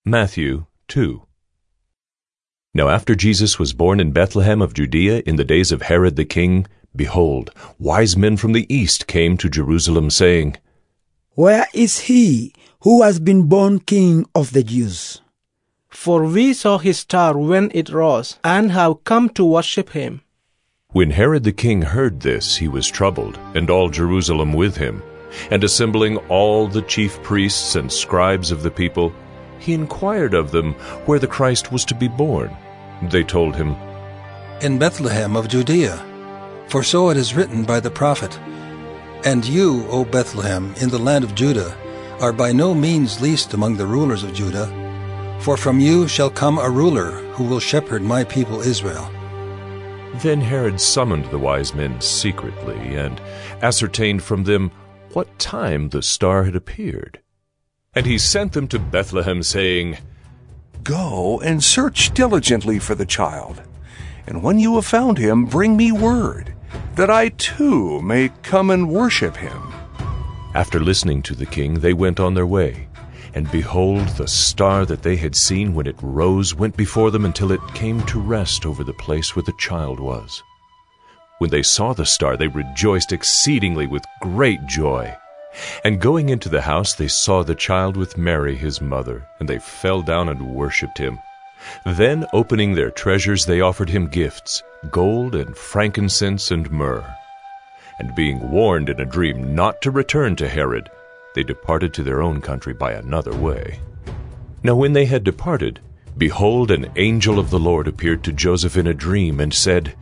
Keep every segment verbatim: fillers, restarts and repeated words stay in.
Matthew two. Now after Jesus was born in Bethlehem of Judea in the days of Herod the king, behold, wise men from the east came to Jerusalem, saying, Where is he who has been born King of the Jews? For we saw his star when it rose, and have come to worship him. When Herod the king heard this, he was troubled, and all Jerusalem with him. And assembling all the chief priests and scribes of the people, he inquired of them where the Christ was to be born. They told him, In Bethlehem of Judea, for so it is written by the prophet, And you, O Bethlehem, in the land of Judah, are by no means least among the rulers of Judah, for from you shall come a ruler who will shepherd my people Israel. Then Herod summoned the wise men secretly, and ascertained from them what time the star had appeared. And he sent them to Bethlehem, saying, Go and search diligently for the child, and when you have found him, bring me word, that I too may come and worship him. After listening to the king, they went on their way. And behold, the star that they had seen when it rose went before them until it came to rest over the place where the child was. When they saw the star, they rejoiced exceedingly with great joy. And going into the house, they saw the child with Mary his mother, and they fell down and worshipped him. Then, opening their treasures, they offered him gifts, gold and frankincense and myrrh. And being warned in a dream not to return to Herod, they departed to their own country by another way. Now when they had departed, behold, an angel of the Lord appeared to Joseph in a dream, and said,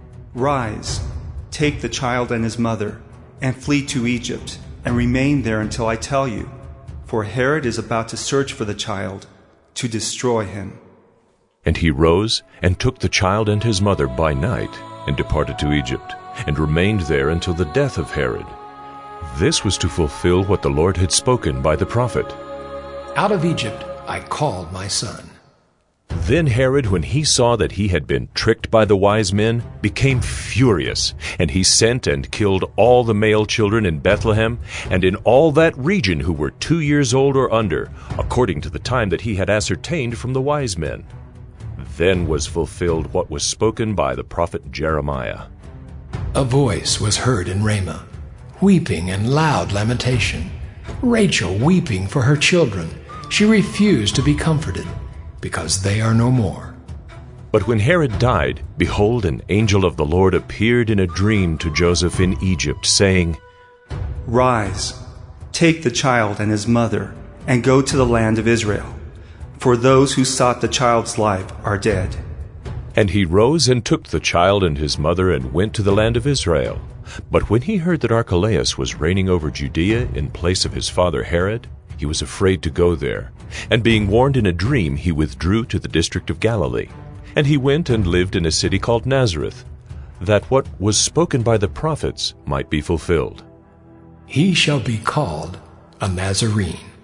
Rise, take the child and his mother, and flee to Egypt, and remain there until I tell you, for Herod is about to search for the child, to destroy him. And he rose, and took the child and his mother by night, and departed to Egypt, and remained there until the death of Herod. This was to fulfill what the Lord had spoken by the prophet. Out of Egypt I called my son. Then Herod, when he saw that he had been tricked by the wise men, became furious, and he sent and killed all the male children in Bethlehem and in all that region who were two years old or under, according to the time that he had ascertained from the wise men. Then was fulfilled what was spoken by the prophet Jeremiah. A voice was heard in Ramah, weeping and loud lamentation, Rachel weeping for her children. She refused to be comforted, because they are no more. But when Herod died, behold, an angel of the Lord appeared in a dream to Joseph in Egypt, saying, Rise, take the child and his mother, and go to the land of Israel, for those who sought the child's life are dead. And he rose and took the child and his mother and went to the land of Israel. But when he heard that Archelaus was reigning over Judea in place of his father Herod, he was afraid to go there. And being warned in a dream, he withdrew to the district of Galilee. And he went and lived in a city called Nazareth, that what was spoken by the prophets might be fulfilled. He shall be called a Nazarene.